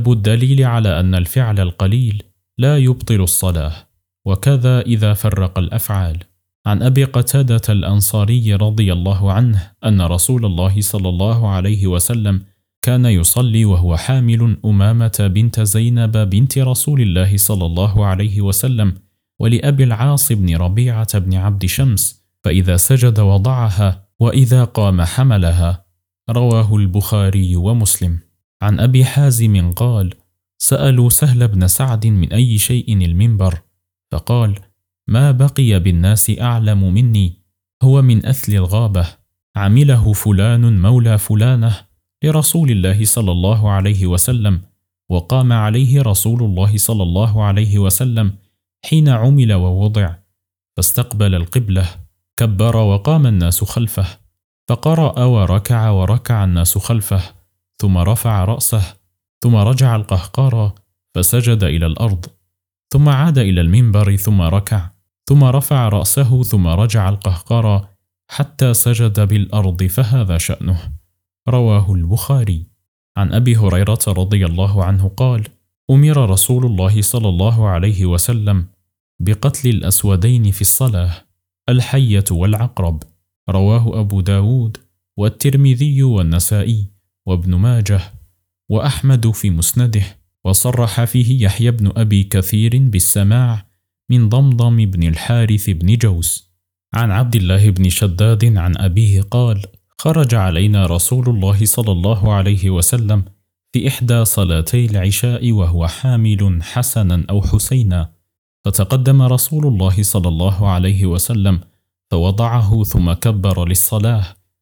باب الدليل على أن الفعل القليل لا يبطل الصلاة، وكذا إذا فرق الأفعال. عن أبي قتادة الأنصاري رضي الله عنه أن رسول الله صلى الله عليه وسلم كان يصلي وهو حامل أمامة بنت زينب بنت رسول الله صلى الله عليه وسلم ولأبي العاص بن ربيعة بن عبد شمس، فإذا سجد وضعها وإذا قام حملها. رواه البخاري ومسلم. عن أبي حازم قال: سألوا سهل بن سعد من أي شيء المنبر، فقال: ما بقي بالناس أعلم مني، هو من أثل الغابة، عمله فلان مولى فلانة لرسول الله صلى الله عليه وسلم، وقام عليه رسول الله صلى الله عليه وسلم حين عمل ووضع، فاستقبل القبلة، كبر وقام الناس خلفه، فقرأ وركع الناس خلفه، ثم رفع رأسه، ثم رجع القهقرى فسجد إلى الأرض، ثم عاد إلى المنبر ثم ركع، ثم رفع رأسه ثم رجع القهقرى حتى سجد بالأرض، فهذا شأنه. رواه البخاري. عن أبي هريرة رضي الله عنه قال: أمر رسول الله صلى الله عليه وسلم بقتل الأسودين في الصلاة، الحية والعقرب. رواه أبو داود والترمذي والنسائي وابن ماجه وأحمد في مسنده، وصرح فيه يحيى بن أبي كثير بالسماع من ضمضم بن الحارث بن جوس. عن عبد الله بن شداد عن أبيه قال: خرج علينا رسول الله صلى الله عليه وسلم في إحدى صلاتي العشاء وهو حامل حسنا أو حسينا، فتقدم رسول الله صلى الله عليه وسلم فوضعه ثم كبر للصلاة،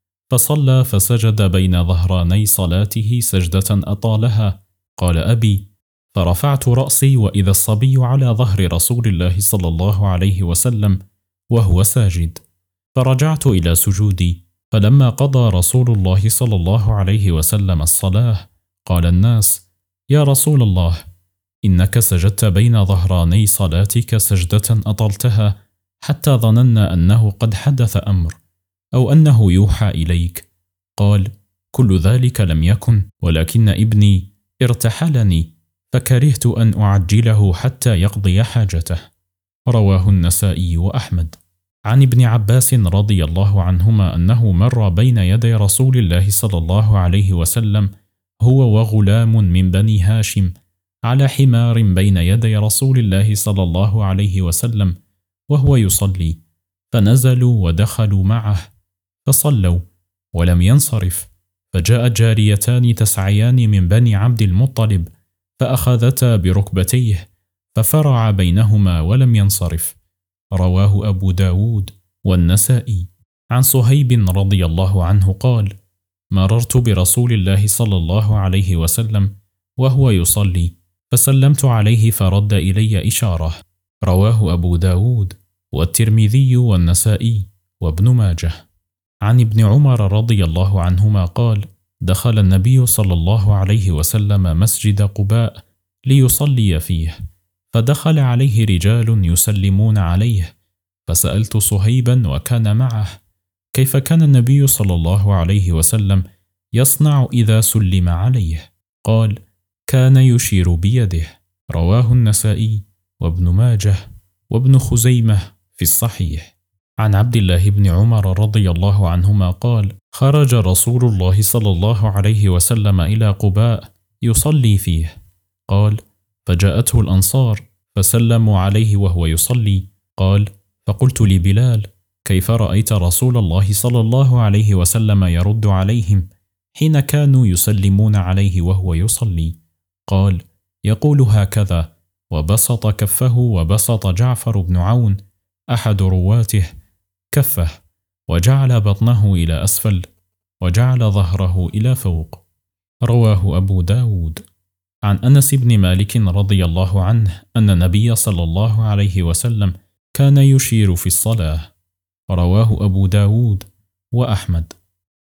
فصلى فسجد بين ظهراني صلاته سجدة أطالها. قال أبي: فرفعت رأسي وإذا الصبي على ظهر رسول الله صلى الله عليه وسلم وهو ساجد، فرجعت إلى سجودي، فلما قضى رسول الله صلى الله عليه وسلم الصلاة قال الناس: يا رسول الله، إنك سجدت بين ظهراني صلاتك سجدة أطلتها حتى ظننا أنه قد حدث أمر أو أنه يوحى إليك. قال: كل ذلك لم يكن، ولكن ابني ارتحلني فكرهت أن أعجله حتى يقضي حاجته. رواه النسائي وأحمد. عن ابن عباس رضي الله عنهما أنه مر بين يدي رسول الله صلى الله عليه وسلم هو وغلام من بني هاشم على حمار بين يدي رسول الله صلى الله عليه وسلم وهو يصلي، فنزلوا ودخلوا معه فصلوا ولم ينصرف، فجاء جاريتان تسعيان من بني عبد المطلب فأخذتا بركبتيه ففرع بينهما ولم ينصرف. رواه أبو داود والنسائي. عن صهيب رضي الله عنه قال: مررت برسول الله صلى الله عليه وسلم وهو يصلي، فسلمت عليه فرد إلي إشارة. رواه أبو داود والترمذي والنسائي وابن ماجه. عن ابن عمر رضي الله عنهما قال: دخل النبي صلى الله عليه وسلم مسجد قباء ليصلي فيه، فدخل عليه رجال يسلمون عليه، فسألت صهيبا وكان معه: كيف كان النبي صلى الله عليه وسلم يصنع إذا سلم عليه؟ قال: كان يشير بيده. رواه النسائي وابن ماجه وابن خزيمة في الصحيح. عن عبد الله بن عمر رضي الله عنهما قال: خرج رسول الله صلى الله عليه وسلم إلى قباء يصلي فيه. قال: فجاءته الأنصار فسلموا عليه وهو يصلي. قال: فقلت لبلال: كيف رأيت رسول الله صلى الله عليه وسلم يرد عليهم حين كانوا يسلمون عليه وهو يصلي؟ قال: يقول هكذا، وبسط كفه، وبسط جعفر بن عون أحد رواته كفه، وجعل بطنه إلى أسفل، وجعل ظهره إلى فوق. رواه أبو داود. عن أنس بن مالك رضي الله عنه أن النبي صلى الله عليه وسلم كان يشير في الصلاة. رواه أبو داود وأحمد.